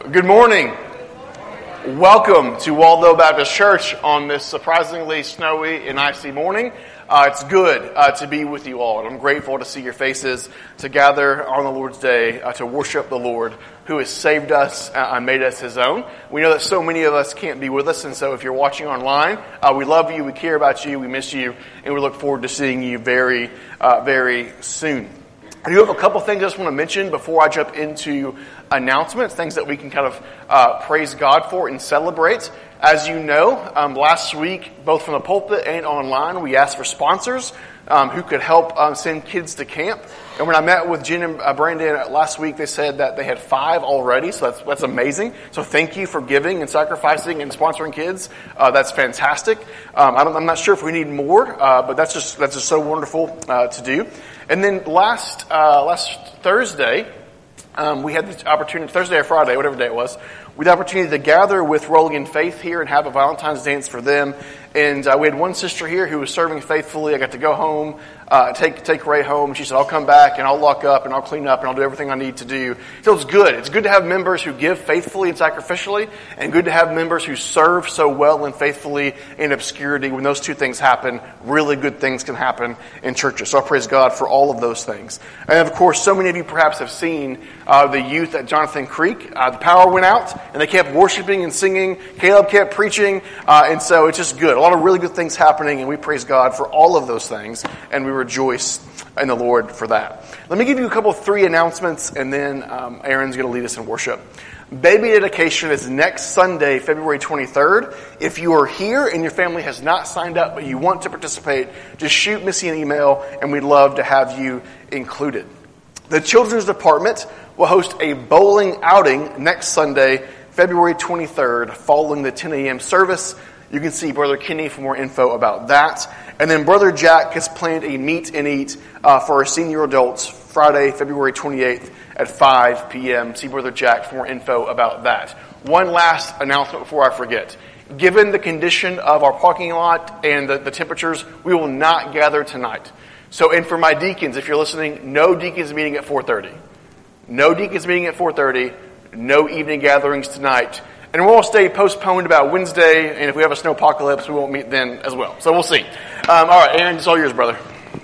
Good morning. Welcome to Waldo Baptist Church on this surprisingly snowy and icy morning. It's good to be with you all, and I'm grateful to see your faces, to gather on the Lord's Day to worship the Lord who has saved us and made us His own. We know that so many of us can't be with us, and so if you're watching online, we love you, we care about you, we miss you, and we look forward to seeing you very, very soon. I do have a couple things I just want to mention before I jump into announcements, things that we can kind of praise God for and celebrate. As you know, last week, both from the pulpit and online, we asked for sponsors who could help send kids to camp. And when I met with Jen and Brandon last week, they said that they had 5 already, so that's amazing. So thank you for giving and sacrificing and sponsoring kids. That's fantastic. I'm not sure if we need more, but that's just so wonderful to do. And then last Thursday, we had the opportunity, Thursday or Friday, whatever day it was, we had the opportunity to gather with Rolling in Faith here and have a Valentine's dance for them. And we had one sister here who was serving faithfully. I got to go home, take Ray home. She said, I'll come back and I'll lock up and I'll clean up and I'll do everything I need to do. So it's good. It's good to have members who give faithfully and sacrificially, and good to have members who serve so well and faithfully in obscurity. When those two things happen, really good things can happen in churches. So I praise God for all of those things. And of course, so many of you perhaps have seen the youth at Jonathan Creek. The power went out and they kept worshiping and singing. Caleb kept preaching. And so it's just good. A lot of really good things happening, and we praise God for all of those things, and we rejoice in the Lord for that. Let me give you 3 announcements, and then Aaron's going to lead us in worship. Baby dedication is next Sunday, February 23rd. If you are here and your family has not signed up but you want to participate, just shoot Missy an email, and we'd love to have you included. The Children's Department will host a bowling outing next Sunday, February 23rd, following the 10 a.m. service. You can see Brother Kenny for more info about that. And then Brother Jack has planned a meet and eat for our senior adults Friday, February 28th at 5 p.m. See Brother Jack for more info about that. One last announcement before I forget. Given the condition of our parking lot and the temperatures, we will not gather tonight. So, and for my deacons, if you're listening, no deacons meeting at 4:30. No deacons meeting at 4:30. No evening gatherings tonight. And we'll all stay postponed about Wednesday, and if we have a snow apocalypse, we won't meet then as well. So we'll see. All right, Aaron, it's all yours, brother.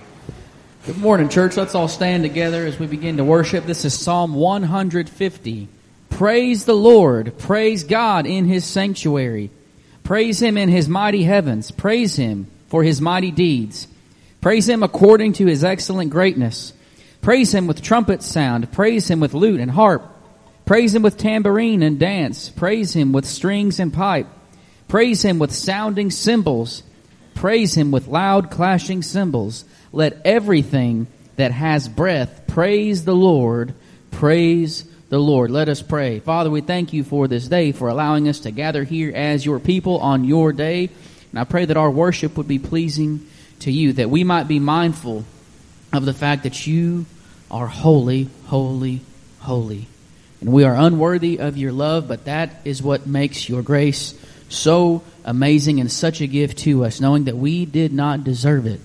Good morning, church. Let's all stand together as we begin to worship. This is Psalm 150. Praise the Lord. Praise God in His sanctuary. Praise Him in His mighty heavens. Praise Him for His mighty deeds. Praise Him according to His excellent greatness. Praise Him with trumpet sound. Praise Him with lute and harp. Praise Him with tambourine and dance. Praise Him with strings and pipe. Praise Him with sounding cymbals. Praise Him with loud clashing cymbals. Let everything that has breath praise the Lord. Praise the Lord. Let us pray. Father, we thank You for this day, for allowing us to gather here as Your people on Your day. And I pray that our worship would be pleasing to You, that we might be mindful of the fact that You are holy, holy, holy. And we are unworthy of Your love, but that is what makes Your grace so amazing and such a gift to us, knowing that we did not deserve it,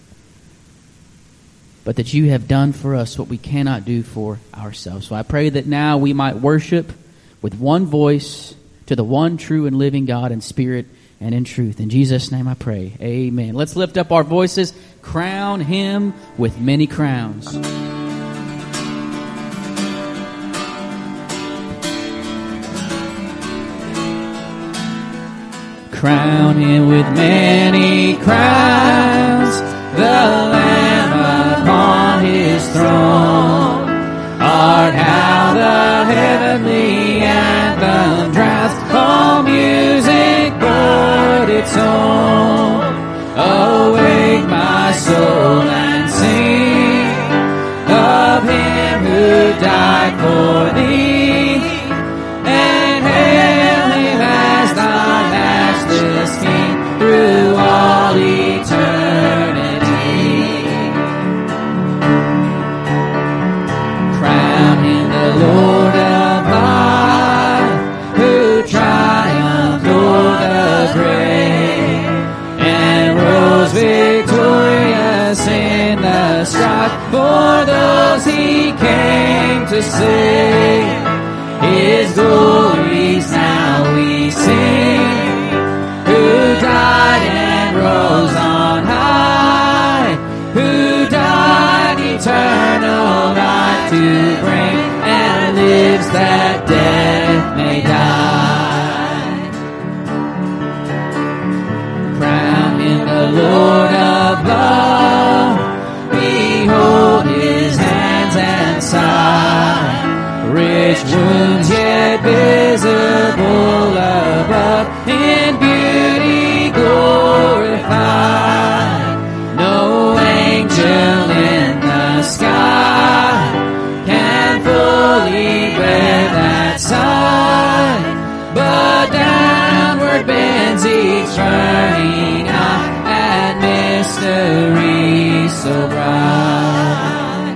but that You have done for us what we cannot do for ourselves. So I pray that now we might worship with one voice to the one true and living God in spirit and in truth. In Jesus' name I pray. Amen. Let's lift up our voices. Crown Him with many crowns. Crown Him with many crowns, the Lamb upon His throne. Art how the heavenly anthem drowns all music but its own. Awake my soul and sing of Him who died for thee. King through all eternity. Crown Him the Lord of high, who triumphed o'er the grave, and rose victorious in the strife for those He came to save. His glory suffering and lives that death may die. Crown him the Lord of love. Behold his hands and side. Rich wounds yet visible above. In beauty glorified. No angel in the sky can fully bear that sight, but downward bends each turning eye at mystery so bright.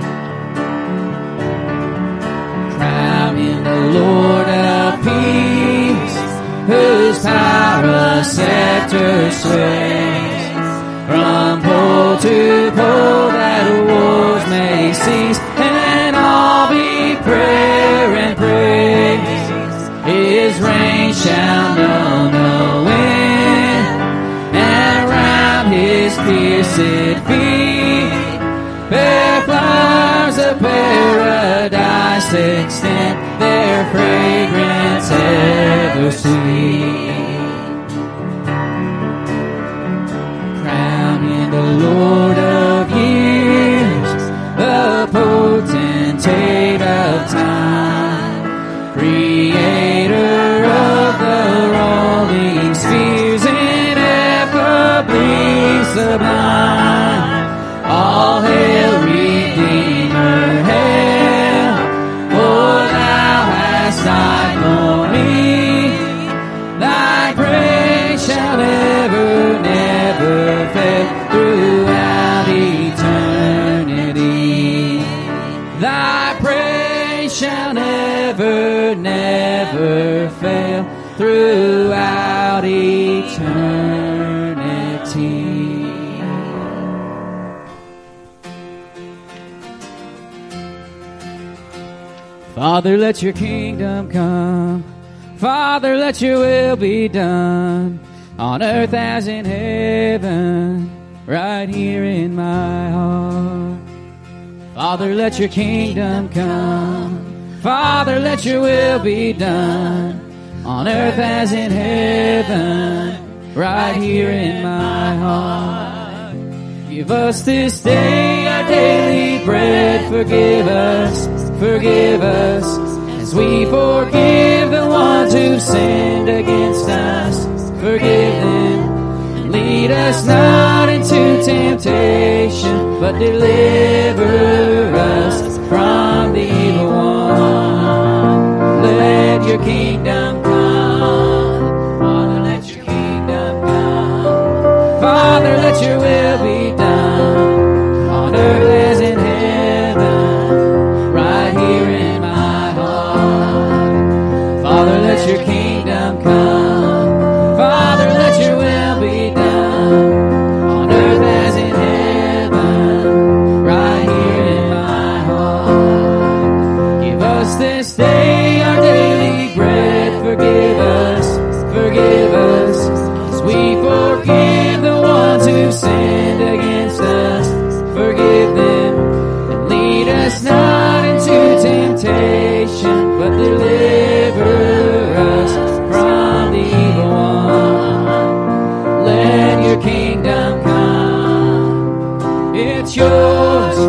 Crown him the Lord of peace, whose power a scepter sways. From pole to pole that wars may cease, and all be prayer and praise. His reign shall know no end, and round his pierced feet fair flowers of paradise extend, their fragrance ever sweet. The Lord of years, the potentate of time, creator of the rolling spheres, ineffably sublime. All hail, Redeemer, hail, for thou hast died for me. Thy praise shall ever, never fail. Throughout eternity, thy praise shall never, never fail. Throughout eternity. Father, let your kingdom come. Father, let your will be done on earth as in heaven. Right here in my heart. Father, let your kingdom come. Father, let your will be done on earth as in heaven. Right here in my heart. Give us this day our daily bread. Forgive us as we forgive the ones who've sinned against us. Forgive them. Lead us not into temptation, but deliver us from the evil one. Let your kingdom come. Father, let your kingdom come. Father, let your will be done on earth as in heaven, right here in my heart. Father, let your kingdom come. Father, let your will be done on earth as in heaven, right here in my heart. Give us this day our daily bread. Forgive us as we forgive the ones who've sinned against us. Forgive them, and lead us not into temptation, but deliver us from the evil one. Let your kingdom come. It's yours,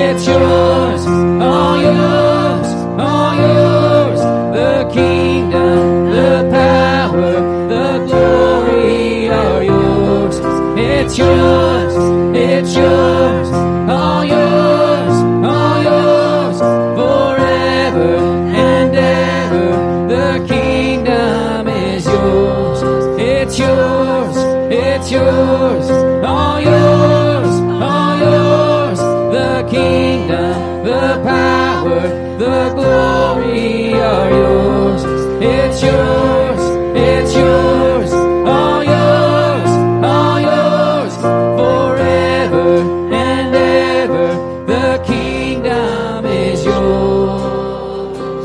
all yours, all yours. The kingdom, the power, the glory are yours. It's yours, all yours, forever and ever. The kingdom is yours. It's yours, all yours, the kingdom, the power, the glory are yours. It's yours, all yours, forever and ever. The kingdom is yours.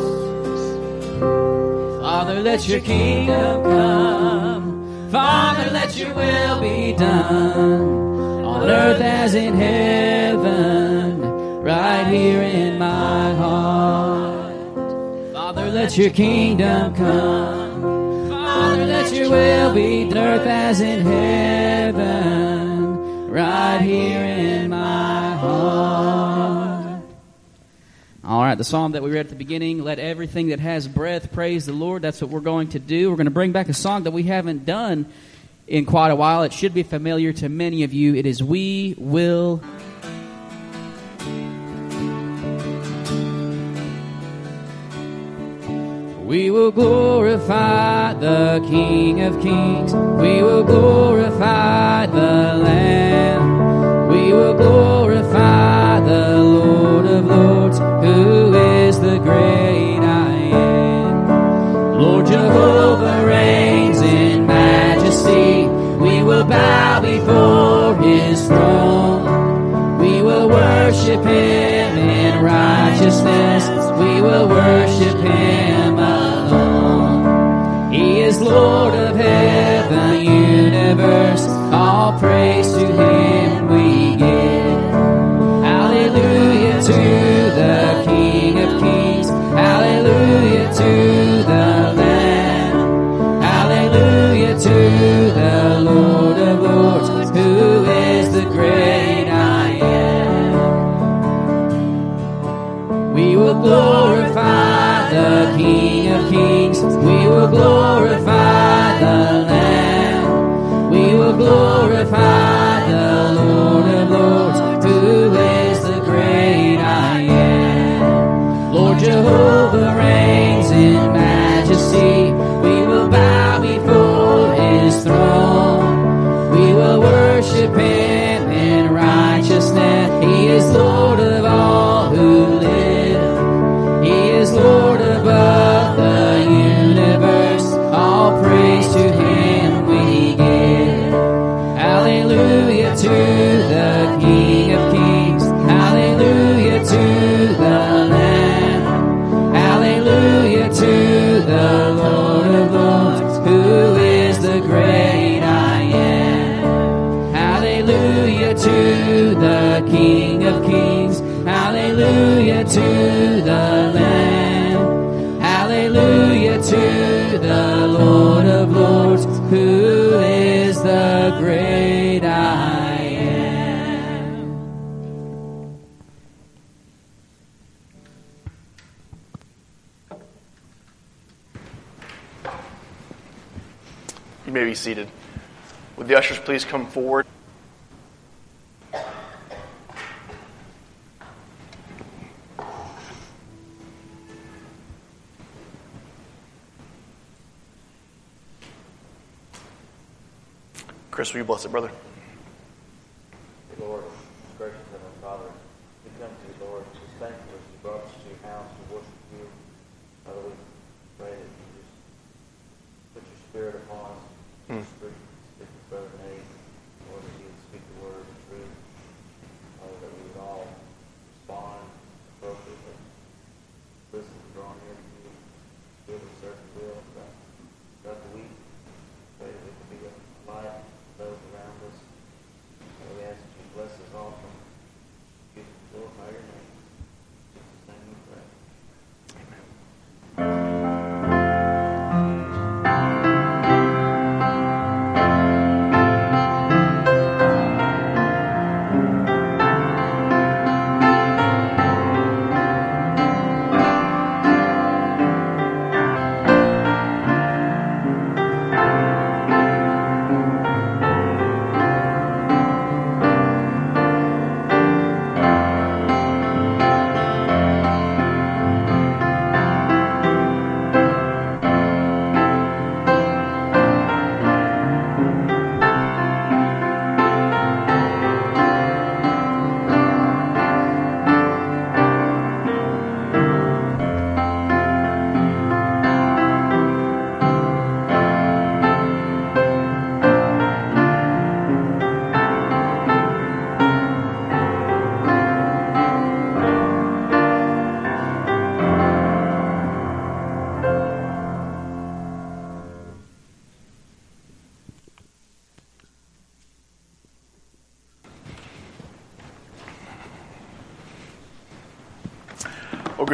Father, let your kingdom come. Father, let your will be done on earth as in heaven, right here in my heart. let your kingdom come. Father, let your will be on earth as in heaven, right here in my heart. All right, the psalm that we read at the beginning, let everything that has breath praise the Lord. That's what we're going to do. We're going to bring back a song that we haven't done in quite a while. It should be familiar to many of you. It is We Will. We will glorify the King of Kings. We will glorify the Lamb. We will glorify the Lord of Lords, who is the great I am. Lord Jehovah reigns in majesty. We will bow before His throne. We will worship Him in righteousness. We will worship Him alone. He is Lord of heaven, the universe. All praise to Him we give. Hallelujah to the King of Kings. Hallelujah to the Lamb. Hallelujah to the Lord of Lords, who is the great I am. We will glorify the King of Kings. We will glorify the Lamb. We will glorify the Lord of Lords, who is the great I am. Lord Jehovah reigns in majesty. We will bow before His throne. We will worship Him in righteousness. He is Lord of all who live. He is Lord above the universe. All praise to Him we give. Hallelujah to the King of Kings. Hallelujah to the Lamb. Hallelujah to the Lord of Lords, who is the great I am. Hallelujah to the King of Kings. Hallelujah to the Lamb. Hallelujah to the Lord of Lords, who is the great I am. You may be seated. Would the ushers please come forward? Chris, will you bless it, brother? Lord, gracious Heavenly Father, we come to you, Lord, just thankful that you brought us to your house to worship you. Father, we pray that you just put your Spirit upon us, speak with Brother Nate, Lord, that you would speak the word of truth, Father, that we would all respond appropriately, listen and draw near to you, give us certain will throughout the week. Pray that we can be a light to those around us.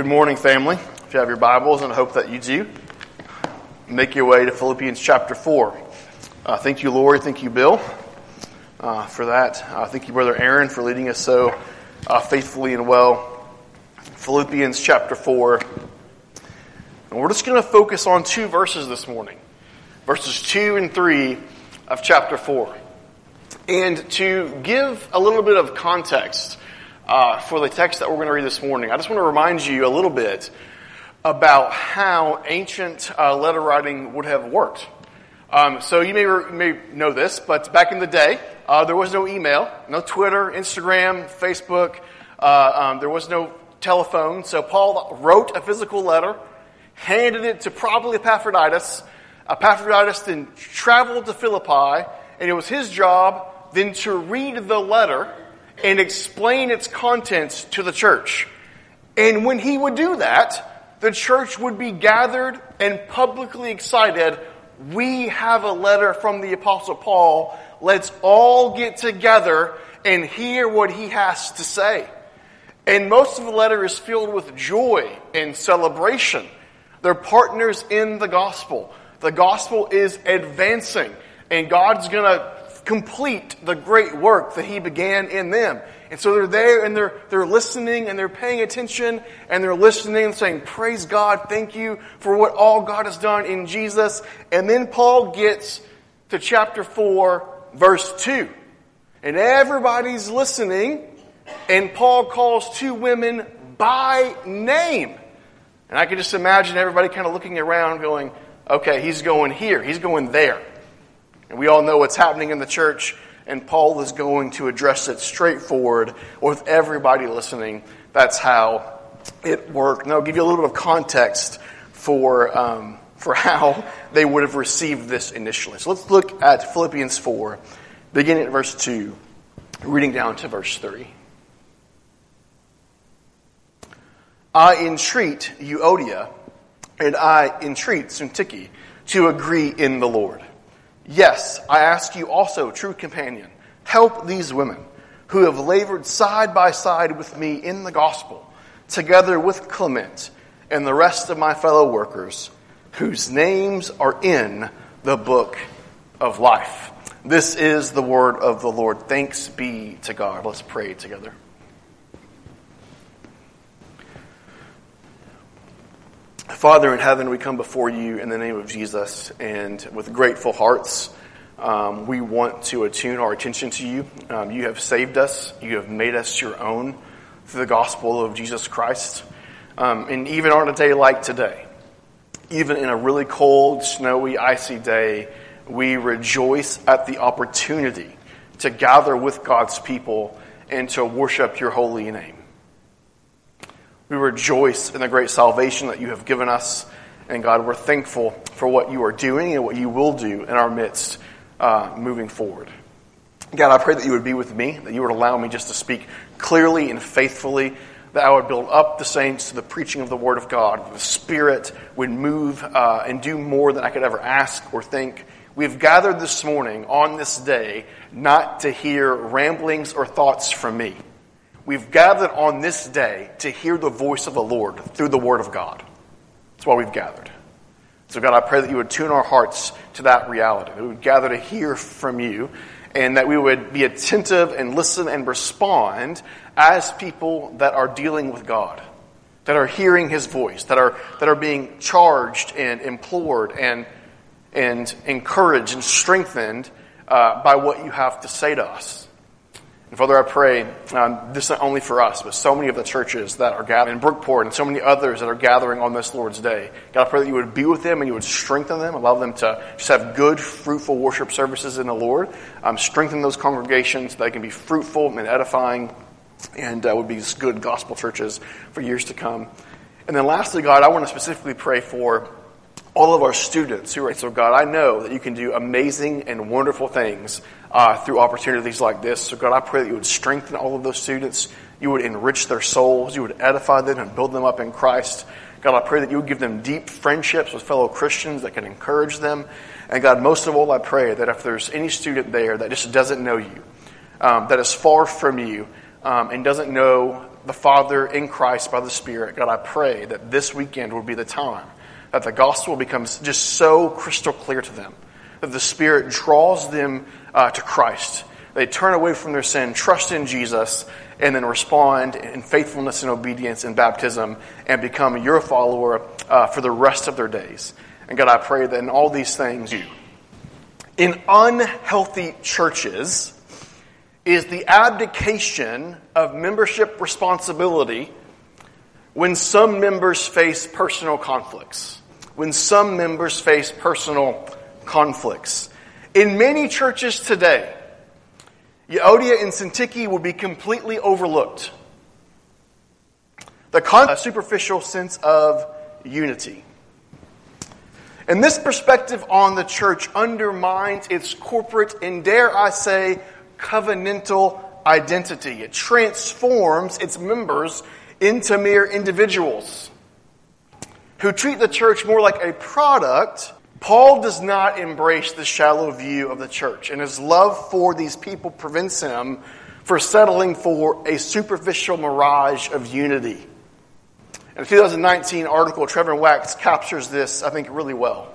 Good morning, family. If you have your Bibles, and I hope that you do, make your way to Philippians chapter 4. Thank you, Lori. Thank you, Bill, for that. Thank you, Brother Aaron, for leading us so faithfully and well. Philippians chapter 4. And we're just going to focus on two verses this morning. Verses 2 and 3 of chapter 4. And to give a little bit of context for the text that we're going to read this morning, I just want to remind you a little bit about how ancient letter writing would have worked. So you may know this, but back in the day, there was no email, no Twitter, Instagram, Facebook. There was no telephone. So Paul wrote a physical letter, handed it to probably Epaphroditus. Epaphroditus then traveled to Philippi, and it was his job then to read the letter and explain its contents to the church. And when he would do that, the church would be gathered and publicly excited. We have a letter from the Apostle Paul. Let's all get together and hear what he has to say. And most of the letter is filled with joy and celebration. They're partners in the gospel. The gospel is advancing, and God's going to complete the great work that he began in them. And so they're there and they're listening and they're paying attention and they're listening and saying, praise God, thank you for what all God has done in Jesus. And then Paul gets to chapter 4, verse 2. And everybody's listening, and Paul calls two women by name. And I can just imagine everybody kind of looking around going, okay, he's going here, he's going there. And we all know what's happening in the church, and Paul is going to address it straightforward with everybody listening. That's how it worked. And I'll give you a little bit of context for how they would have received this initially. So let's look at Philippians 4, beginning at verse 2, reading down to verse 3. I entreat Euodia, and I entreat Syntyche to agree in the Lord. Yes, I ask you also, true companion, help these women who have labored side by side with me in the gospel, together with Clement and the rest of my fellow workers, whose names are in the book of life. This is the word of the Lord. Thanks be to God. Let's pray together. Father in heaven, we come before you in the name of Jesus, and with grateful hearts, we want to attune our attention to you. You have saved us. You have made us your own through the gospel of Jesus Christ. And even on a day like today, even in a really cold, snowy, icy day, we rejoice at the opportunity to gather with God's people and to worship your holy name. We rejoice in the great salvation that you have given us. And God, we're thankful for what you are doing and what you will do in our midst moving forward. God, I pray that you would be with me, that you would allow me just to speak clearly and faithfully, that I would build up the saints to the preaching of the word of God, that the Spirit would move and do more than I could ever ask or think. We've gathered this morning on this day not to hear ramblings or thoughts from me. We've gathered on this day to hear the voice of the Lord through the Word of God. That's why we've gathered. So God, I pray that you would tune our hearts to that reality. That we would gather to hear from you, and that we would be attentive and listen and respond as people that are dealing with God, that are hearing his voice, that are being charged and implored and encouraged and strengthened by what you have to say to us. And Father, I pray, this not only for us, but so many of the churches that are gathering in Brookport and so many others that are gathering on this Lord's Day. God, I pray that you would be with them and you would strengthen them, allow them to just have good, fruitful worship services in the Lord. Strengthen those congregations so they can be fruitful and edifying, and would be just good gospel churches for years to come. And then lastly, God, I want to specifically pray for all of our students who are, so God, I know that you can do amazing and wonderful things through opportunities like this. So God, I pray that you would strengthen all of those students. You would enrich their souls. You would edify them and build them up in Christ. God, I pray that you would give them deep friendships with fellow Christians that can encourage them. And God, most of all, I pray that if there's any student there that just doesn't know you, that is far from you, and doesn't know the Father in Christ by the Spirit, God, I pray that this weekend will be the time that the gospel becomes just so crystal clear to them, that the Spirit draws them to Christ. They turn away from their sin, trust in Jesus, and then respond in faithfulness and obedience in baptism and become your follower for the rest of their days. And God, I pray that in all these things, in unhealthy churches is the abdication of membership responsibility when some members face personal conflicts. When some members face personal conflicts. In many churches today, Euodia and Syntyche will be completely overlooked. A superficial sense of unity. And this perspective on the church undermines its corporate and, dare I say, covenantal identity. It transforms its members into mere individuals who treat the church more like a product. Paul does not embrace the shallow view of the church, and his love for these people prevents him from settling for a superficial mirage of unity. In a 2019 article, Trevor Wax captures this, I think, really well.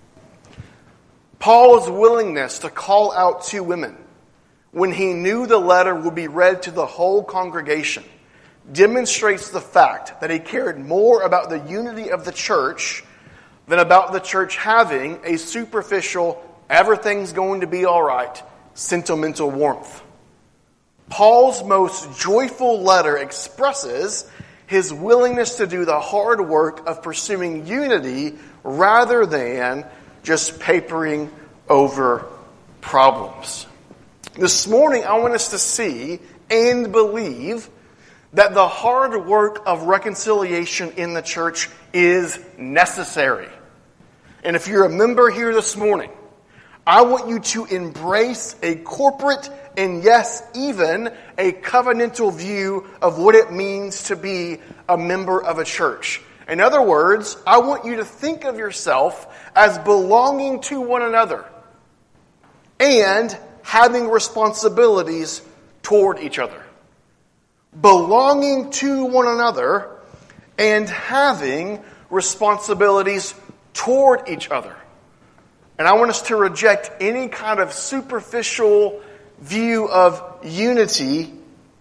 Paul's willingness to call out two women when he knew the letter would be read to the whole congregation demonstrates the fact that he cared more about the unity of the church than about the church having a superficial, everything's going to be all right, sentimental warmth. Paul's most joyful letter expresses his willingness to do the hard work of pursuing unity rather than just papering over problems. This morning, I want us to see and believe that the hard work of reconciliation in the church is necessary. And if you're a member here this morning, I want you to embrace a corporate and, yes, even a covenantal view of what it means to be a member of a church. In other words, I want you to think of yourself as belonging to one another and having responsibilities toward each other. Belonging to one another and having responsibilities toward each other. And I want us to reject any kind of superficial view of unity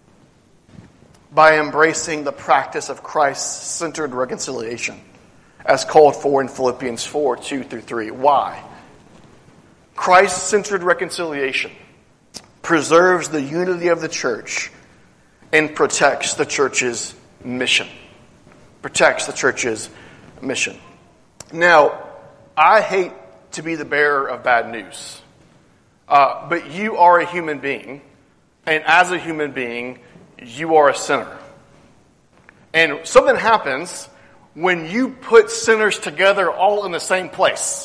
by embracing the practice of Christ-centered reconciliation as called for in Philippians 4, 2-3. Why? Christ-centered reconciliation preserves the unity of the church and protects the church's mission. Protects the church's mission. Now, I hate to be the bearer of bad news. But you are a human being. And as a human being, you are a sinner. And something happens when you put sinners together all in the same place.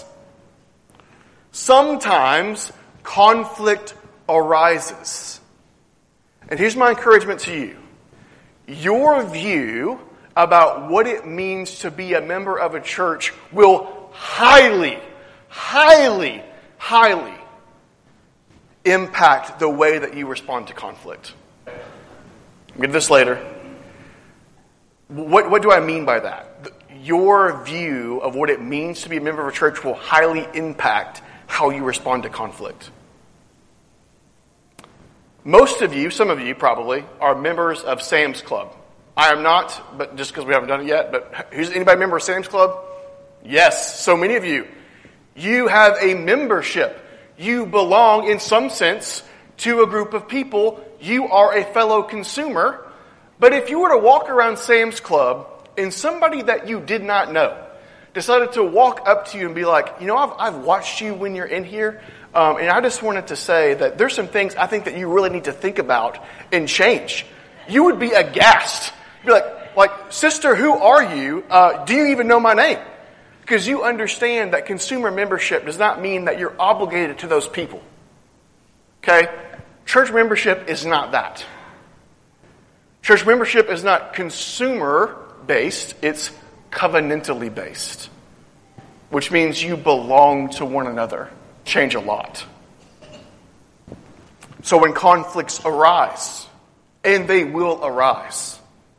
Sometimes conflict arises. And here's my encouragement to you. Your view about what it means to be a member of a church will highly impact the way that you respond to conflict. I'll get this later. What do I mean by that? Your view of what it means to be a member of a church will highly impact how you respond to conflict. Most of you, some of you probably, are members of Sam's Club. I am not, but just because we haven't done it yet. But who's anybody a member of Sam's Club? Yes, so many of you. You have a membership. You belong, in some sense, to a group of people. You are a fellow consumer. But if you were to walk around Sam's Club and somebody that you did not know decided to walk up to you and be like, you know, I've watched you when you're in here, and I just wanted to say that there's some things I think that you really need to think about and change. You would be aghast. You'd be like, sister, who are you? Do you even know my name? Because you understand that consumer membership does not mean that you're obligated to those people. Okay? Church membership is not that. Church membership is not consumer-based, it's covenantally based. Which means you belong to one another. Change a lot. So when conflicts arise, and they will arise,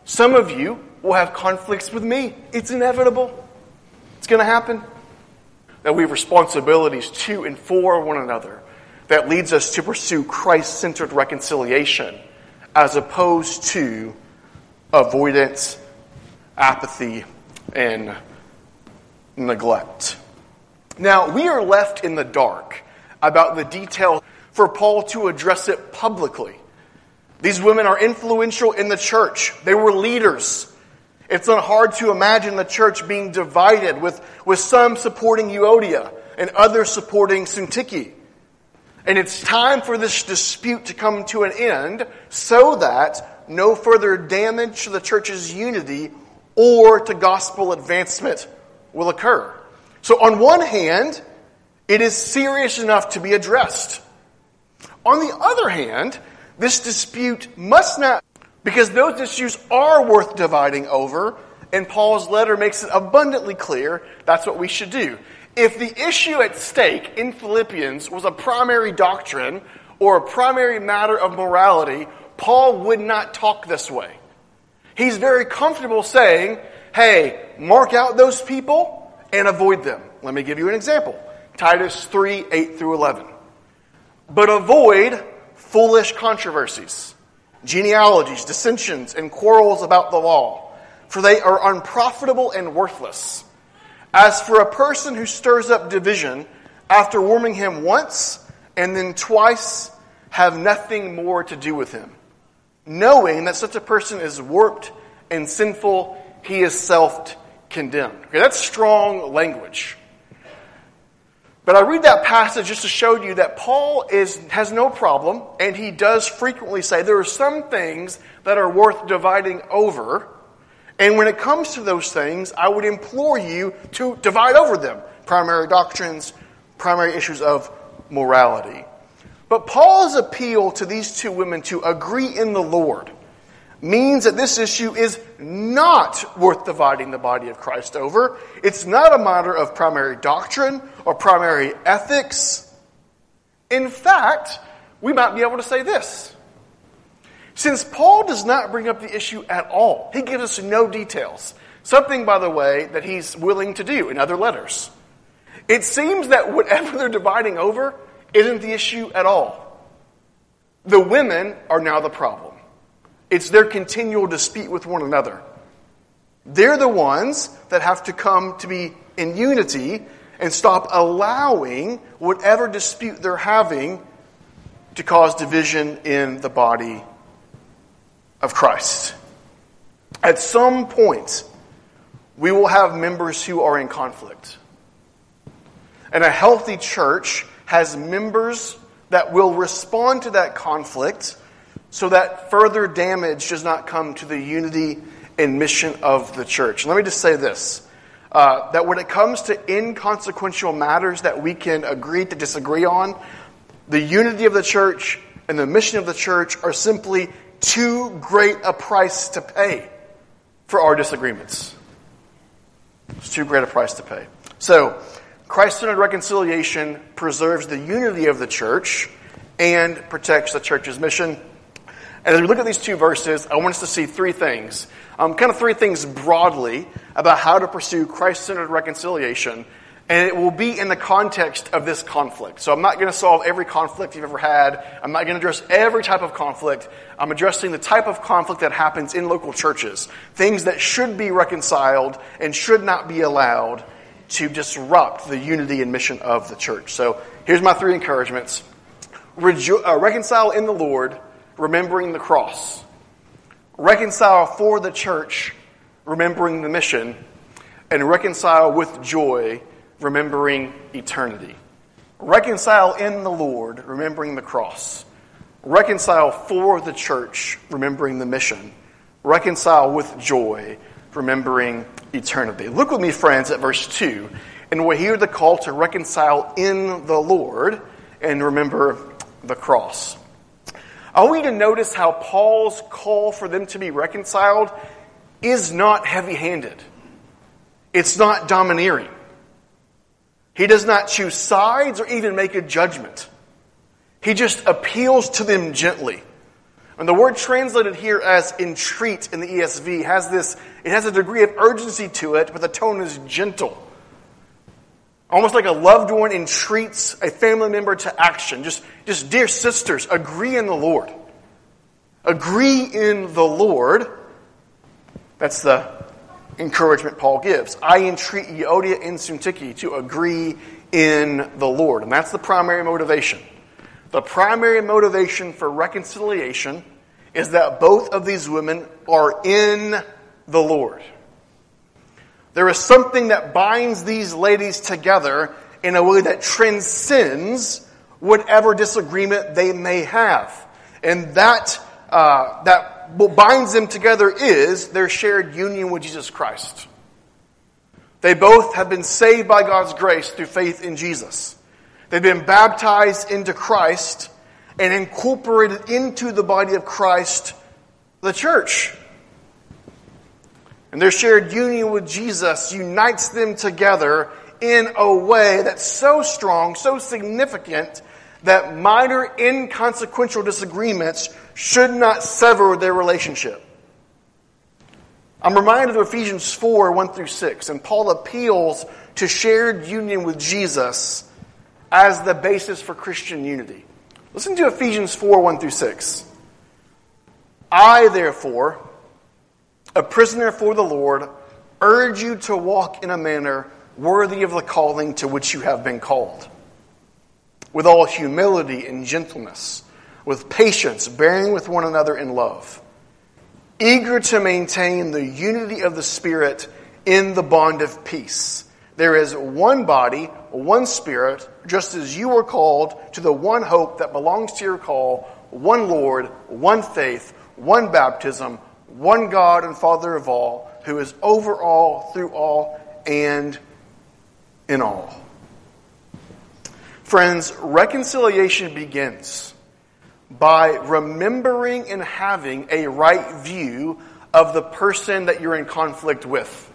Some of you will have conflicts with me. It's inevitable. It's going to happen. That we have responsibilities to and for one another that leads us to pursue Christ-centered reconciliation as opposed to avoidance, apathy, and neglect. Now, we are left in the dark about the details for Paul to address it publicly. These women are influential in the church. They were leaders. It's not hard to imagine the church being divided with some supporting Euodia and others supporting Syntyche. And it's time for this dispute to come to an end so that no further damage to the church's unity or to gospel advancement will occur. So on one hand, it is serious enough to be addressed. On the other hand, this dispute must not, because those issues are worth dividing over, and Paul's letter makes it abundantly clear that's what we should do. If the issue at stake in Philippians was a primary doctrine or a primary matter of morality, Paul would not talk this way. He's very comfortable saying, hey, mark out those people and avoid them. Let me give you an example. Titus 3, 8 through 11. But avoid foolish controversies, genealogies, dissensions, and quarrels about the law, for they are unprofitable and worthless. As for a person who stirs up division, after warning him once and then twice, have nothing more to do with him. Knowing that such a person is warped and sinful, he is self-condemned. Okay, that's strong language. But I read that passage just to show you that Paul has no problem, and he does frequently say there are some things that are worth dividing over. And when it comes to those things, I would implore you to divide over them. Primary doctrines, primary issues of morality. But Paul's appeal to these two women to agree in the Lord means that this issue is not worth dividing the body of Christ over. It's not a matter of primary doctrine or primary ethics. In fact, we might be able to say this. Since Paul does not bring up the issue at all, he gives us no details. Something, by the way, that he's willing to do in other letters. It seems that whatever they're dividing over isn't the issue at all. The women are now the problem. It's their continual dispute with one another. They're the ones that have to come to be in unity and stop allowing whatever dispute they're having to cause division in the body of Christ. At some point, we will have members who are in conflict. And a healthy church has members that will respond to that conflict so that further damage does not come to the unity and mission of the church. Let me just say this, that when it comes to inconsequential matters that we can agree to disagree on, the unity of the church and the mission of the church are simply too great a price to pay for our disagreements. It's too great a price to pay. So, Christ-centered reconciliation preserves the unity of the church and protects the church's mission. And as we look at these two verses, I want us to see three things. Three things broadly about how to pursue Christ-centered reconciliation. And it will be in the context of this conflict. So I'm not going to solve every conflict you've ever had. I'm not going to address every type of conflict. I'm addressing the type of conflict that happens in local churches. Things that should be reconciled and should not be allowed to disrupt the unity and mission of the church. So here's my three encouragements. Reconcile in the Lord, remembering the cross. Reconcile for the church, remembering the mission. And reconcile with joy, remembering eternity. Reconcile in the Lord, remembering the cross. Reconcile for the church, remembering the mission. Reconcile with joy, remembering eternity. Look with me, friends, at verse 2, and we'll hear the call to reconcile in the Lord and remember the cross. I want you to notice how Paul's call for them to be reconciled is not heavy-handed. It's not domineering. He does not choose sides or even make a judgment. He just appeals to them gently. And the word translated here as entreat in the ESV has a degree of urgency to it, but the tone is gentle. Almost like a loved one entreats a family member to action. Just dear sisters, agree in the Lord. Agree in the Lord. That's the encouragement Paul gives. I entreat Euodia and Syntyche to agree in the Lord. And that's the primary motivation. The primary motivation for reconciliation is that both of these women are in the Lord. There is something that binds these ladies together in a way that transcends whatever disagreement they may have. And that what binds them together is their shared union with Jesus Christ. They both have been saved by God's grace through faith in Jesus. They've been baptized into Christ and incorporated into the body of Christ, the church. And their shared union with Jesus unites them together in a way that's so strong, so significant, that minor inconsequential disagreements should not sever their relationship. I'm reminded of Ephesians 4, 1 through 6, and Paul appeals to shared union with Jesus as the basis for Christian unity. Listen to Ephesians 4, 1 through 6. I, therefore, a prisoner for the Lord, urge you to walk in a manner worthy of the calling to which you have been called, with all humility and gentleness, with patience, bearing with one another in love, eager to maintain the unity of the Spirit in the bond of peace. There is one body, one Spirit, just as you were called to the one hope that belongs to your call, one Lord, one faith, one baptism, one God and Father of all, who is over all, through all, and in all. Friends, reconciliation begins by remembering and having a right view of the person that you're in conflict with.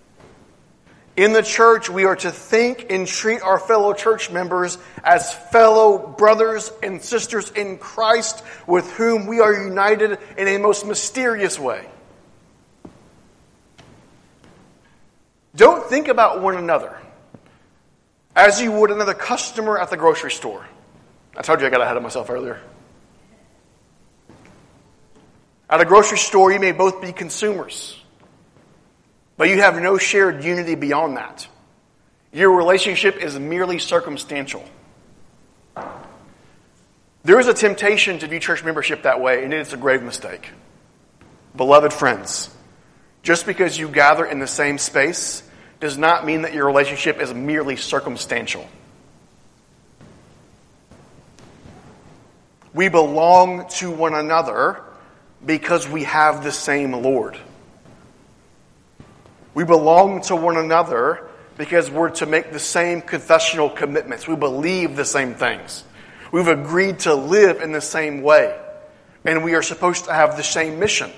In the church, we are to think and treat our fellow church members as fellow brothers and sisters in Christ with whom we are united in a most mysterious way. Don't think about one another as you would another customer at the grocery store. I told you I got ahead of myself earlier. At a grocery store, you may both be consumers, but you have no shared unity beyond that. Your relationship is merely circumstantial. There is a temptation to view church membership that way, and it's a grave mistake. Beloved friends, just because you gather in the same space does not mean that your relationship is merely circumstantial. We belong to one another because we have the same Lord. We belong to one another because we're to make the same confessional commitments. We believe the same things. We've agreed to live in the same way. And we are supposed to have the same mission: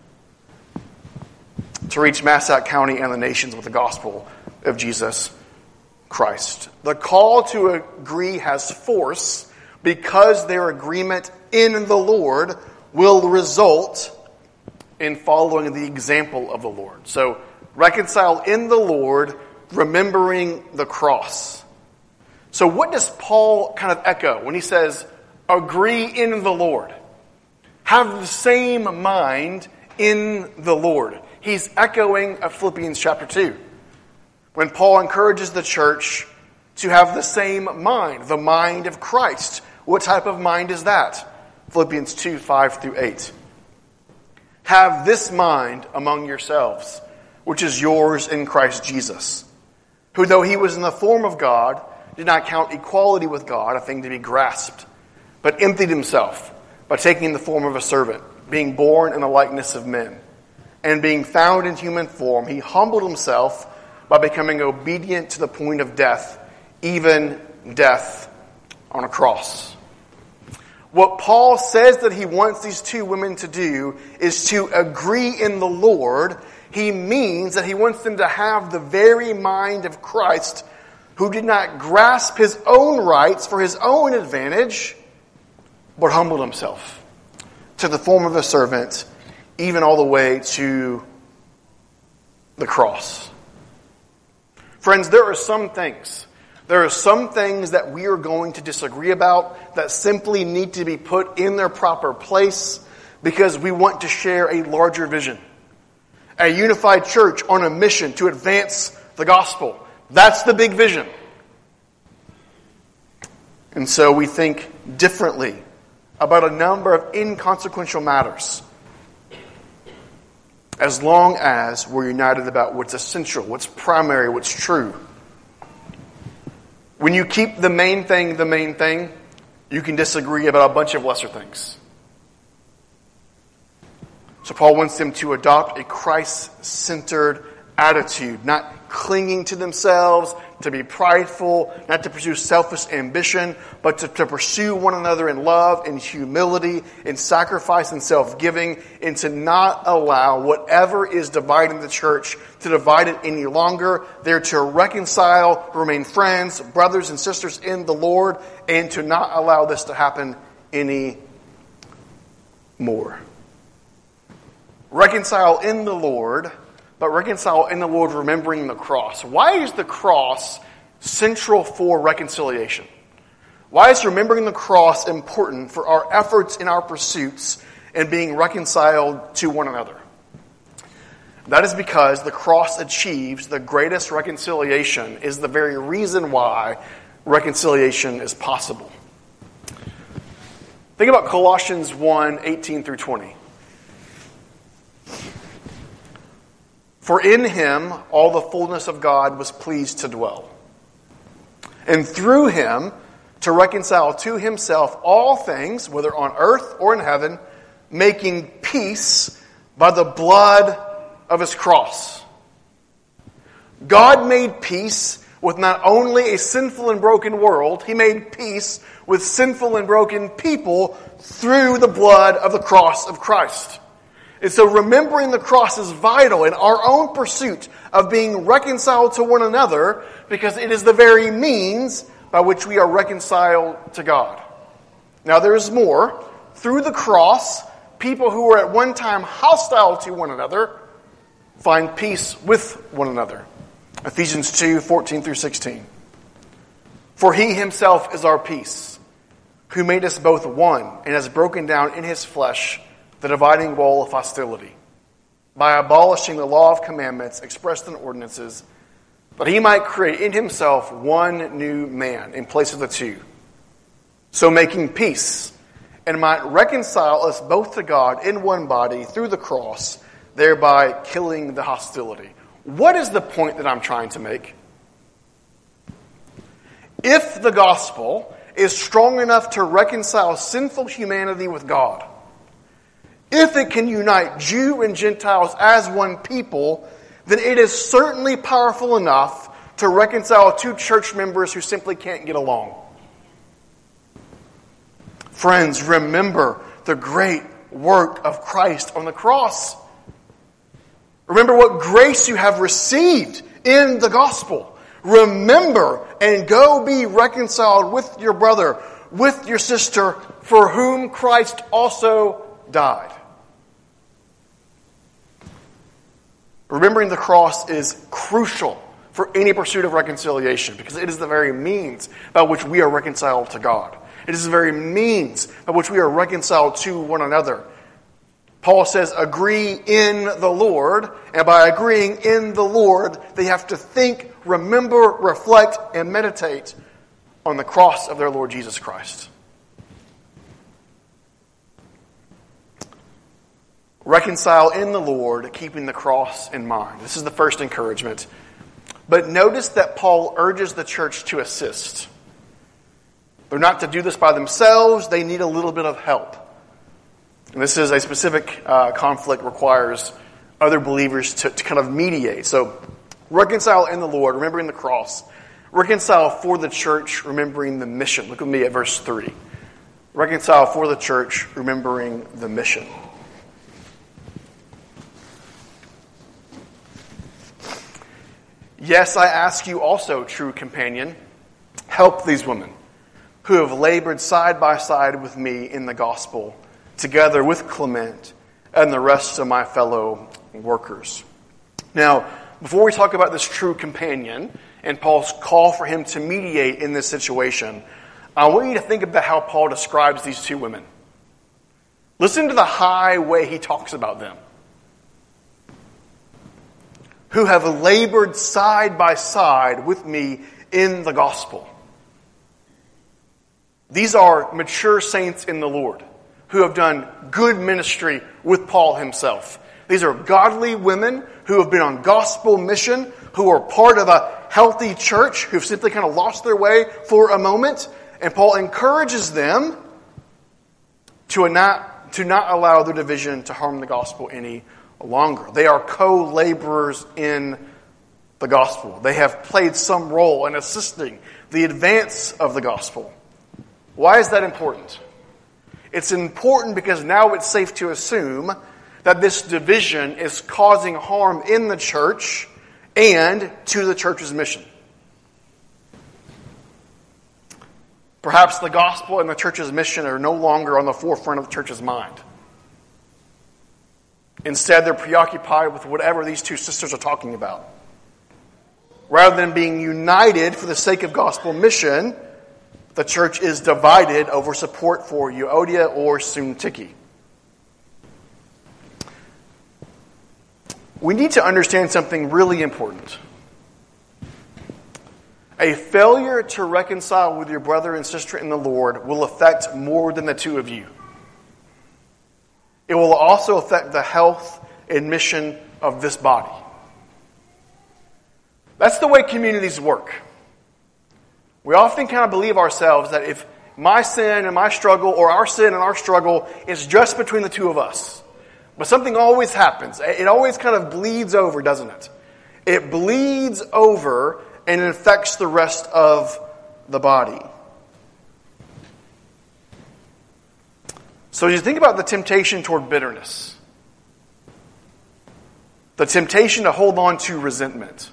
to reach Massac County and the nations with the gospel of Jesus Christ. The call to agree has force because their agreement in the Lord will result in following the example of the Lord. So, reconcile in the Lord, remembering the cross. So what does Paul kind of echo when he says, agree in the Lord? Have the same mind in the Lord. He's echoing of Philippians chapter 2. When Paul encourages the church to have the same mind, the mind of Christ. What type of mind is that? Philippians 2, 5 through 8. Have this mind among yourselves, which is yours in Christ Jesus, who though he was in the form of God, did not count equality with God a thing to be grasped, but emptied himself by taking the form of a servant, being born in the likeness of men. And being found in human form, he humbled himself by becoming obedient to the point of death, even death on a cross. What Paul says that he wants these two women to do is to agree in the Lord. He means that he wants them to have the very mind of Christ, who did not grasp his own rights for his own advantage, but humbled himself to the form of a servant, even all the way to the cross. Friends, there are some things that we are going to disagree about that simply need to be put in their proper place because we want to share a larger vision. A unified church on a mission to advance the gospel. That's the big vision. And so we think differently about a number of inconsequential matters, as long as we're united about what's essential, what's primary, what's true. When you keep the main thing, you can disagree about a bunch of lesser things. So Paul wants them to adopt a Christ-centered attitude, not clinging to themselves, to be prideful, not to pursue selfish ambition, but to pursue one another in love and humility, in sacrifice and self-giving, and to not allow whatever is dividing the church to divide it any longer. They're to reconcile, remain friends, brothers and sisters in the Lord, and to not allow this to happen any more. Reconcile in the Lord, but reconcile in the Lord remembering the cross. Why is the cross central for reconciliation? Why is remembering the cross important for our efforts in our pursuits and being reconciled to one another? That is because the cross achieves the greatest reconciliation, is the very reason why reconciliation is possible. Think about Colossians 1:18 through 20. For in him all the fullness of God was pleased to dwell, and through him to reconcile to himself all things, whether on earth or in heaven, making peace by the blood of his cross. God made peace with not only a sinful and broken world, he made peace with sinful and broken people through the blood of the cross of Christ. And so remembering the cross is vital in our own pursuit of being reconciled to one another, because it is the very means by which we are reconciled to God. Now there is more. Through the cross, people who were at one time hostile to one another find peace with one another. Ephesians 2:14 through 16. For he himself is our peace, who made us both one and has broken down in his flesh the dividing wall of hostility, by abolishing the law of commandments expressed in ordinances, that he might create in himself one new man in place of the two, so making peace, and might reconcile us both to God in one body through the cross, thereby killing the hostility. What is the point that I'm trying to make? If the gospel is strong enough to reconcile sinful humanity with God, if it can unite Jew and Gentiles as one people, then it is certainly powerful enough to reconcile two church members who simply can't get along. Friends, remember the great work of Christ on the cross. Remember what grace you have received in the gospel. Remember and go be reconciled with your brother, with your sister, for whom Christ also died. Remembering the cross is crucial for any pursuit of reconciliation, because it is the very means by which we are reconciled to God. It is the very means by which we are reconciled to one another. Paul says, agree in the Lord, and by agreeing in the Lord, they have to think, remember, reflect, and meditate on the cross of their Lord Jesus Christ. Reconcile in the Lord, keeping the cross in mind. This is the first encouragement. But notice that Paul urges the church to assist. They're not to do this by themselves. They need a little bit of help. And this is a specific conflict requires other believers to kind of mediate. So reconcile in the Lord, remembering the cross. Reconcile for the church, remembering the mission. Look with me at verse 3. Reconcile for the church, remembering the mission. Yes, I ask you also, true companion, help these women who have labored side by side with me in the gospel, together with Clement and the rest of my fellow workers. Now, before we talk about this true companion and Paul's call for him to mediate in this situation, I want you to think about how Paul describes these two women. Listen to the high way he talks about them. Who have labored side by side with me in the gospel. These are mature saints in the Lord who have done good ministry with Paul himself. These are godly women who have been on gospel mission, who are part of a healthy church, who've simply kind of lost their way for a moment. And Paul encourages them to not allow their division to harm the gospel any longer. They are co-laborers in the gospel. They have played some role in assisting the advance of the gospel. Why is that important? It's important because now it's safe to assume that this division is causing harm in the church and to the church's mission. Perhaps the gospel and the church's mission are no longer on the forefront of the church's mind. Instead, they're preoccupied with whatever these two sisters are talking about. Rather than being united for the sake of gospel mission, the church is divided over support for Euodia or Syntyche. We need to understand something really important. A failure to reconcile with your brother and sister in the Lord will affect more than the two of you. It will also affect the health and mission of this body. That's the way communities work. We often kind of believe ourselves that if my sin and my struggle, or our sin and our struggle, is just between the two of us. But something always happens. It always kind of bleeds over, doesn't it? It bleeds over and it affects the rest of the body. So as you think about the temptation toward bitterness, the temptation to hold on to resentment,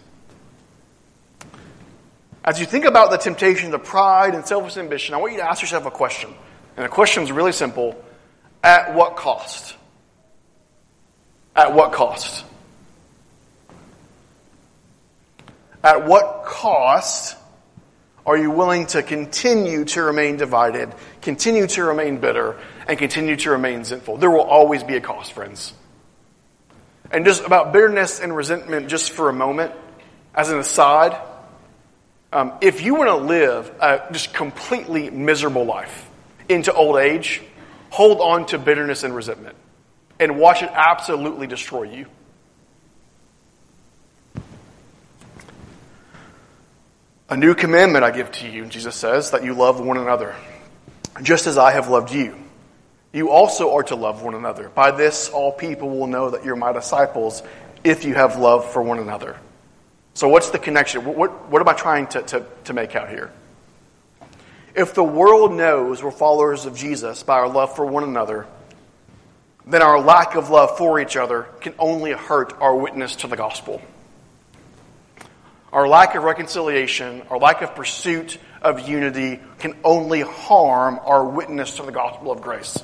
as you think about the temptation to pride and selfish ambition, I want you to ask yourself a question. And the question is really simple. At what cost? At what cost? At what cost are you willing to continue to remain divided, continue to remain bitter, and continue to remain resentful? There will always be a cost, friends. And just about bitterness and resentment, just for a moment, as an aside, if you want to live a just completely miserable life into old age, hold on to bitterness and resentment and watch it absolutely destroy you. A new commandment I give to you, Jesus says, that you love one another, just as I have loved you. You also are to love one another. By this, all people will know that you're my disciples if you have love for one another. So what's the connection? What am I trying to make out here? If the world knows we're followers of Jesus by our love for one another, then our lack of love for each other can only hurt our witness to the gospel. Our lack of reconciliation, our lack of pursuit of unity can only harm our witness to the gospel of grace.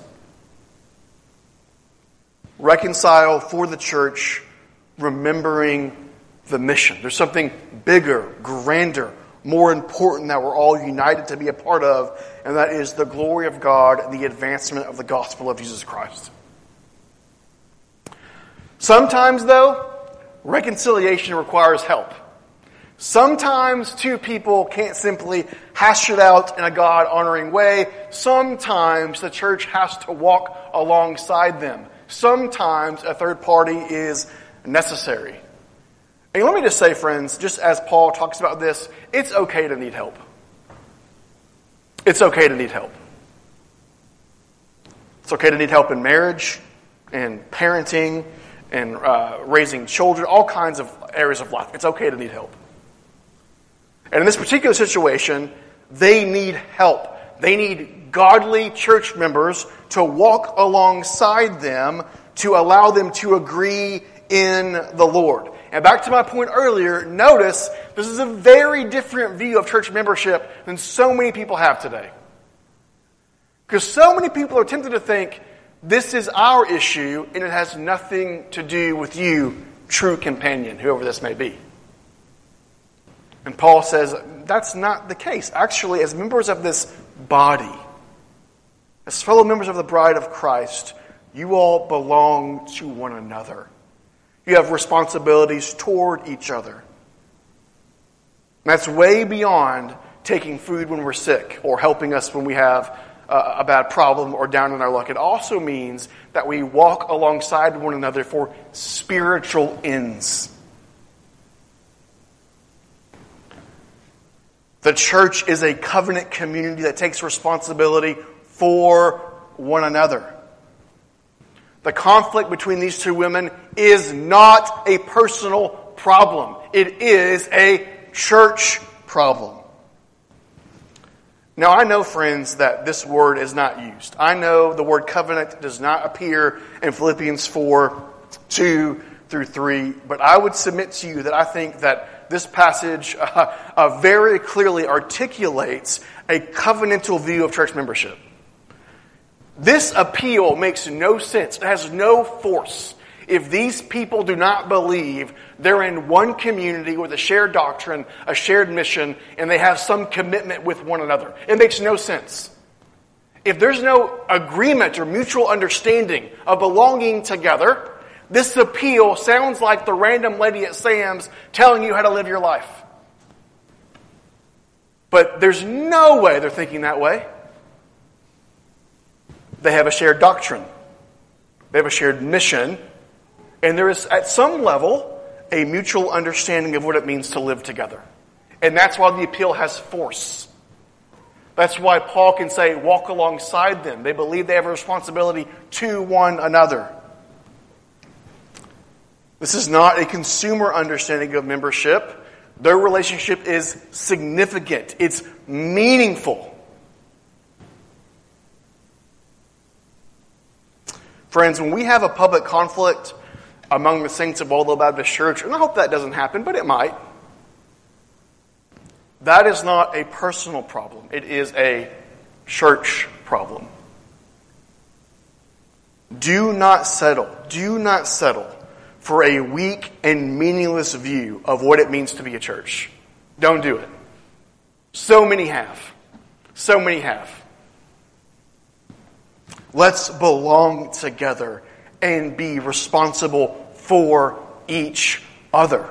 Reconcile for the church, remembering the mission. There's something bigger, grander, more important that we're all united to be a part of, and that is the glory of God and the advancement of the gospel of Jesus Christ. Sometimes, though, reconciliation requires help. Sometimes two people can't simply hash it out in a God-honoring way. Sometimes the church has to walk alongside them. Sometimes a third party is necessary. And let me just say, friends, just as Paul talks about this, it's okay to need help. It's okay to need help. It's okay to need help in marriage and parenting and raising children, all kinds of areas of life. It's okay to need help. And in this particular situation, they need help. They need godly church members to walk alongside them to allow them to agree in the Lord. And back to my point earlier, notice this is a very different view of church membership than so many people have today. Because so many people are tempted to think, This is our issue, and it has nothing to do with you, true companion, whoever this may be. And Paul says that's not the case. Actually, as members of this body, as fellow members of the bride of Christ, you all belong to one another. You have responsibilities toward each other. And that's way beyond taking food when we're sick or helping us when we have a bad problem or down in our luck. It also means that we walk alongside one another for spiritual ends. The church is a covenant community that takes responsibility for one another. The conflict between these two women is not a personal problem. It is a church problem. Now, I know, friends, that this word is not used. I know the word covenant does not appear in Philippians 4:2-3, but I would submit to you that I think that this passage very clearly articulates a covenantal view of church membership. This appeal makes no sense. It has no force if these people do not believe they're in one community with a shared doctrine, a shared mission, and they have some commitment with one another. It makes no sense. If there's no agreement or mutual understanding of belonging together, this appeal sounds like the random lady at Sam's telling you how to live your life. But there's no way they're thinking that way. They have a shared doctrine. They have a shared mission. And there is, at some level, a mutual understanding of what it means to live together. And that's why the appeal has force. That's why Paul can say, walk alongside them. They believe they have a responsibility to one another. This is not a consumer understanding of membership. Their relationship is significant. It's meaningful. Friends, when we have a public conflict among the saints of Waldo Baptist Church, and I hope that doesn't happen, but it might, that is not a personal problem. It is a church problem. Do not settle for a weak and meaningless view of what it means to be a church. Don't do it. So many have. Let's belong together and be responsible for each other.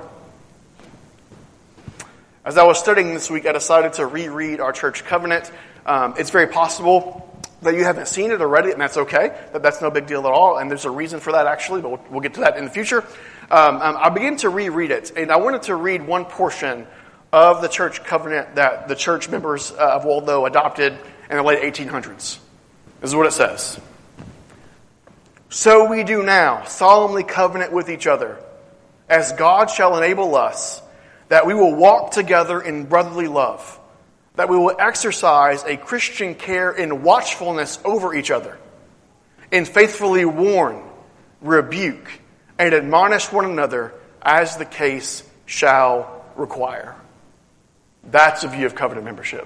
As I was studying this week, I decided to reread our church covenant. It's very possible that you haven't seen it already, and that's okay. That's no big deal at all, and there's a reason for that actually, but we'll get to that in the future. I began to reread it, and I wanted to read one portion of the church covenant that the church members of Waldo adopted in the late 1800s. This is what it says. So we do now solemnly covenant with each other, as God shall enable us, that we will walk together in brotherly love, that we will exercise a Christian care and watchfulness over each other, and faithfully warn, rebuke, and admonish one another as the case shall require. That's a view of covenant membership.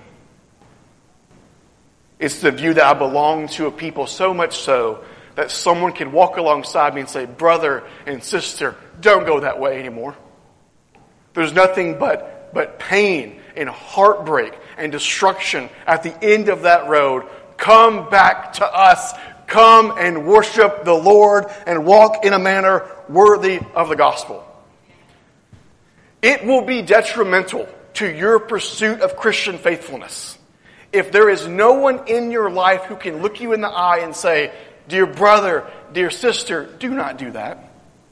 It's the view that I belong to a people so much so that someone can walk alongside me and say, brother and sister, don't go that way anymore. There's nothing but pain and heartbreak and destruction at the end of that road. Come back to us. Come and worship the Lord and walk in a manner worthy of the gospel. It will be detrimental to your pursuit of Christian faithfulness if there is no one in your life who can look you in the eye and say, dear brother, dear sister, do not do that.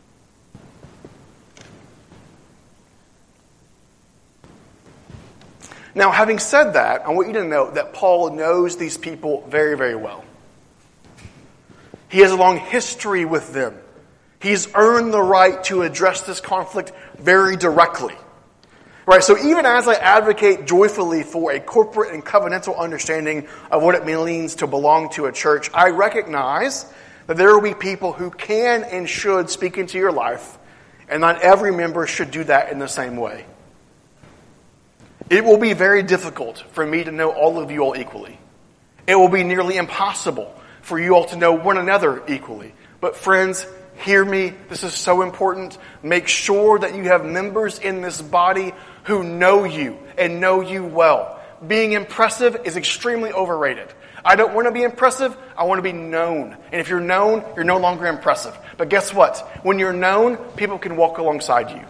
Now, having said that, I want you to note that Paul knows these people very, very well. He has a long history with them. He's earned the right to address this conflict very directly. Right, so even as I advocate joyfully for a corporate and covenantal understanding of what it means to belong to a church, I recognize that there will be people who can and should speak into your life, and not every member should do that in the same way. It will be very difficult for me to know all of you all equally. It will be nearly impossible for you all to know one another equally. But friends, hear me. This is so important. Make sure that you have members in this body who know you and know you well. Being impressive is extremely overrated. I don't want to be impressive. I want to be known. And if you're known, you're no longer impressive. But guess what? When you're known, people can walk alongside you.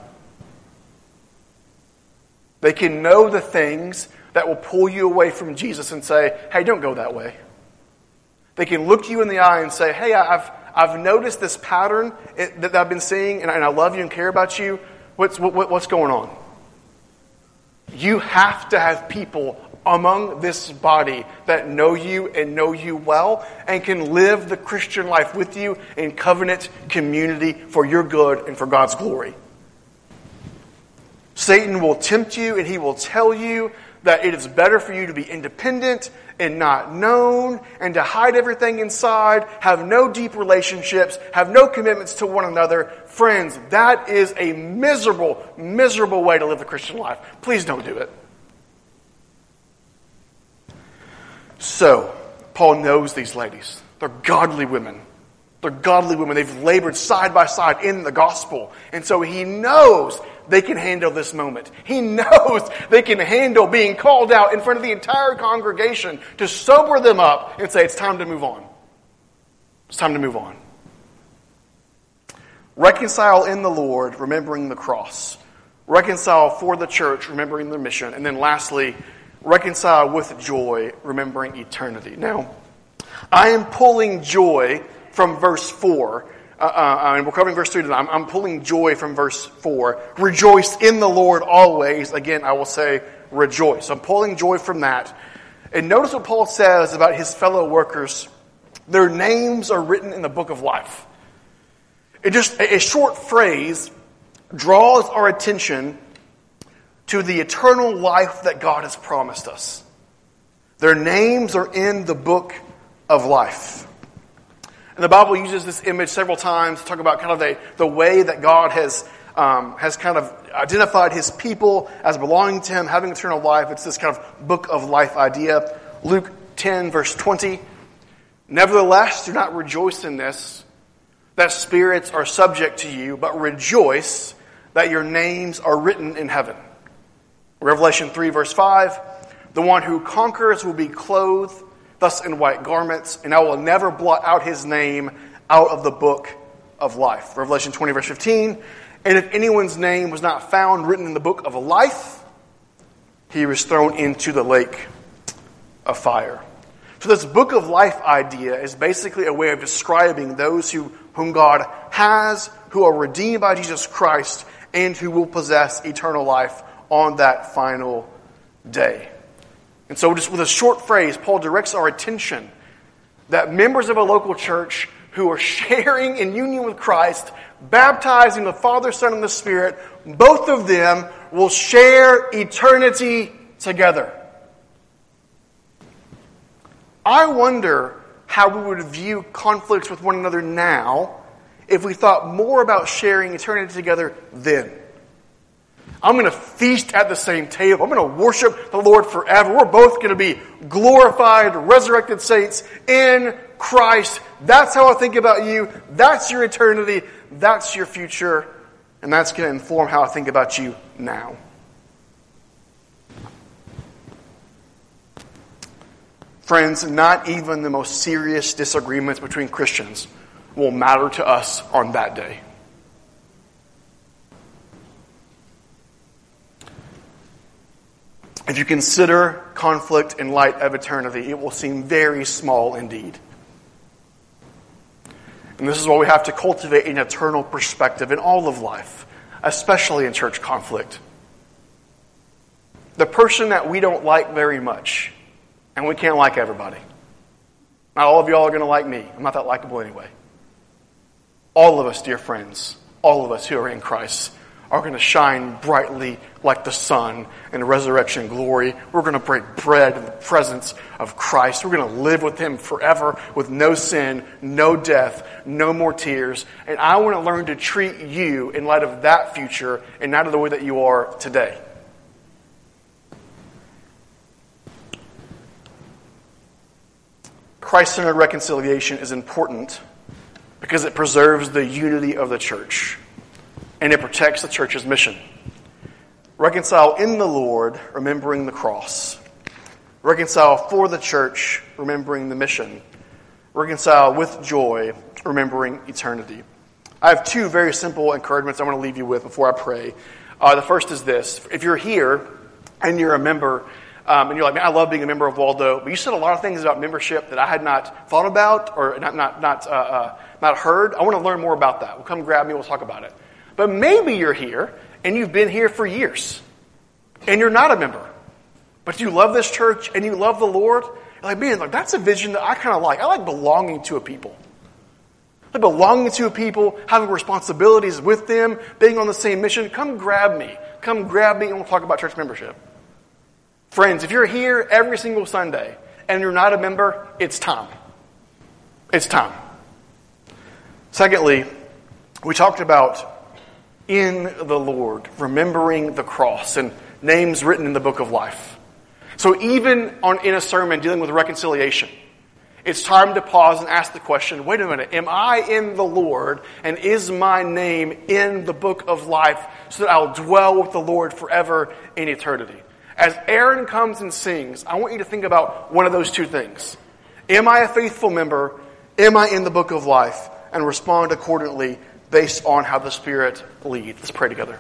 They can know the things that will pull you away from Jesus and say, hey, don't go that way. They can look you in the eye and say, hey, I've noticed this pattern that I've been seeing, and I love you and care about you. What's going on? You have to have people among this body that know you and know you well and can live the Christian life with you in covenant community for your good and for God's glory. Satan will tempt you and he will tell you that it is better for you to be independent and not known and to hide everything inside, have no deep relationships, have no commitments to one another. Friends, that is a miserable, miserable way to live the Christian life. Please don't do it. So, Paul knows these ladies. They're godly women. They're godly women. They've labored side by side in the gospel. And so he knows they can handle this moment. He knows they can handle being called out in front of the entire congregation to sober them up and say, it's time to move on. It's time to move on. Reconcile in the Lord, remembering the cross. Reconcile for the church, remembering the mission. And then lastly, reconcile with joy, remembering eternity. Now, I am pulling joy from verse 4. And we're covering verse 3 today. I'm pulling joy from verse 4. Rejoice in the Lord always. Again, I will say rejoice. I'm pulling joy from that. And notice what Paul says about his fellow workers. Their names are written in the book of life. A short phrase draws our attention to the eternal life that God has promised us. Their names are in the book of life. And the Bible uses this image several times to talk about kind of the way that God has kind of identified his people as belonging to him, having eternal life. It's this kind of book of life idea. Luke 10, verse 20. Nevertheless, do not rejoice in this, that spirits are subject to you, but rejoice that your names are written in heaven. Revelation 3, verse 5. The one who conquers will be clothed thus in white garments, and I will never blot out his name out of the book of life. Revelation 20, verse 15. And if anyone's name was not found written in the book of life, he was thrown into the lake of fire. So this book of life idea is basically a way of describing those whom God has, who are redeemed by Jesus Christ, and who will possess eternal life on that final day. And so just with a short phrase, Paul directs our attention that members of a local church who are sharing in union with Christ, baptized in the Father, Son, and the Spirit, both of them will share eternity together. I wonder how we would view conflicts with one another now if we thought more about sharing eternity together then. I'm going to feast at the same table. I'm going to worship the Lord forever. We're both going to be glorified, resurrected saints in Christ. That's how I think about you. That's your eternity. That's your future. And that's going to inform how I think about you now. Friends, not even the most serious disagreements between Christians will matter to us on that day. If you consider conflict in light of eternity, it will seem very small indeed. And this is why we have to cultivate an eternal perspective in all of life, especially in church conflict. The person that we don't like very much, and we can't like everybody. Not all of y'all are going to like me. I'm not that likable anyway. All of us, dear friends, all of us who are in Christ, are going to shine brightly like the sun in resurrection glory. We're going to break bread in the presence of Christ. We're going to live with him forever with no sin, no death, no more tears. And I want to learn to treat you in light of that future and not of the way that you are today. Christ-centered reconciliation is important because it preserves the unity of the church and it protects the church's mission. Reconcile in the Lord, remembering the cross. Reconcile for the church, remembering the mission. Reconcile with joy, remembering eternity. I have two very simple encouragements I want to leave you with before I pray. The first is this. If you're here and you're a member, and you're like, man, I love being a member of Waldo, but you said a lot of things about membership that I had not thought about or not heard. I want to learn more about that. Well, come grab me, we'll talk about it. But maybe you're here and you've been here for years and you're not a member, but you love this church and you love the Lord. You're like, man, that's a vision that I kind of like. I like belonging to a people. I like belonging to a people, having responsibilities with them, being on the same mission. Come grab me. Come grab me and we'll talk about church membership. Friends, if you're here every single Sunday and you're not a member, it's time. It's time. Secondly, we talked about in the Lord, remembering the cross and names written in the book of life. So even in a sermon dealing with reconciliation, it's time to pause and ask the question, wait a minute, am I in the Lord and is my name in the book of life so that I'll dwell with the Lord forever in eternity? As Aaron comes and sings, I want you to think about one of those two things. Am I a faithful member? Am I in the book of life? And respond accordingly based on how the Spirit leads. Let's pray together.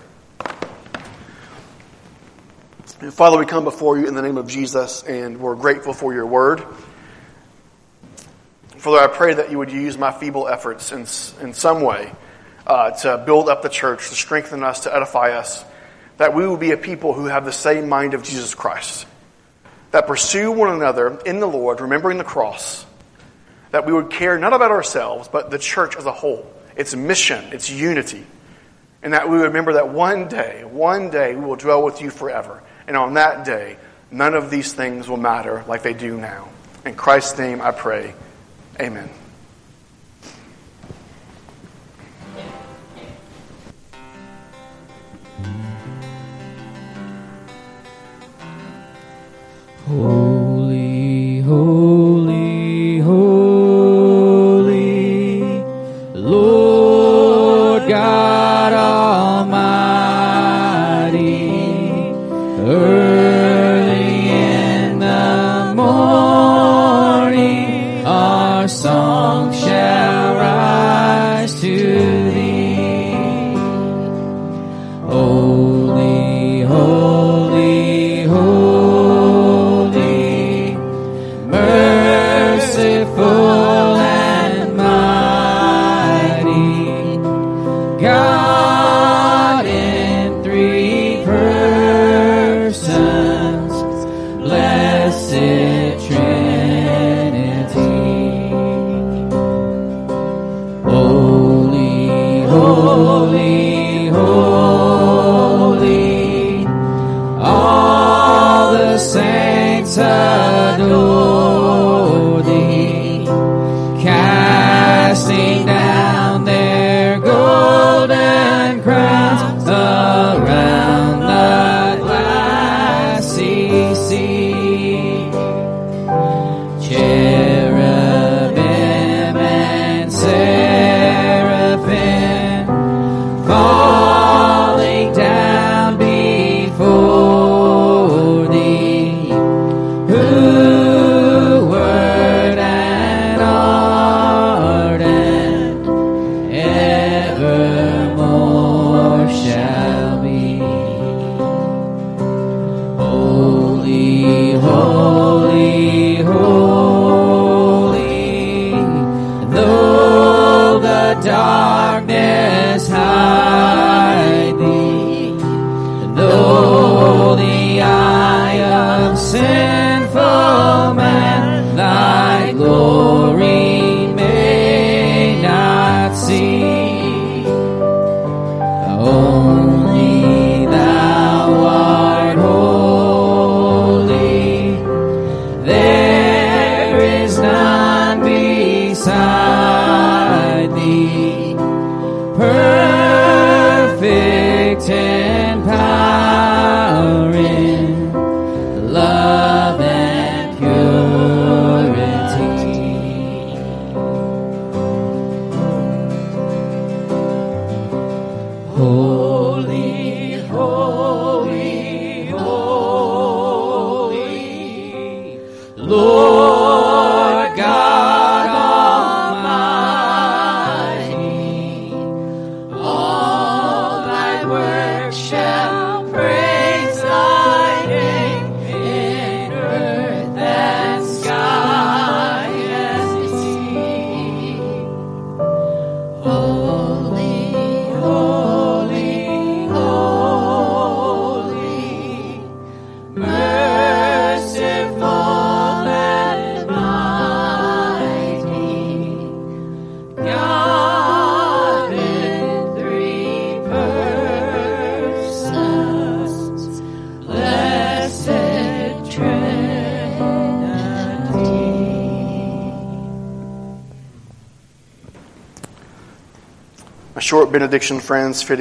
Father, we come before you in the name of Jesus, and we're grateful for your word. Father, I pray that you would use my feeble efforts in some way to build up the church, to strengthen us, to edify us, that we will be a people who have the same mind of Jesus Christ, that pursue one another in the Lord, remembering the cross, that we would care not about ourselves, but the church as a whole, its mission, its unity, and that we would remember that one day we will dwell with you forever. And on that day, none of these things will matter like they do now. In Christ's name I pray, amen. Holy, holy, holy, Lord God Almighty, early in the morning, our song shall rise to thee. Holy, holy, holy, merciful and mighty, God in three persons, blessed Trinity. Holy, holy, holy, all the saints adore thee, casting down their golden crowns around the glassy sea. Cherubim and seraphim falling down before thee, who word and art and evermore shall be. Holy, holy, holy, though the darkness hide thee, though the eye of sinful man thy glory may not see, only thou art holy, A short benediction, friends, fitting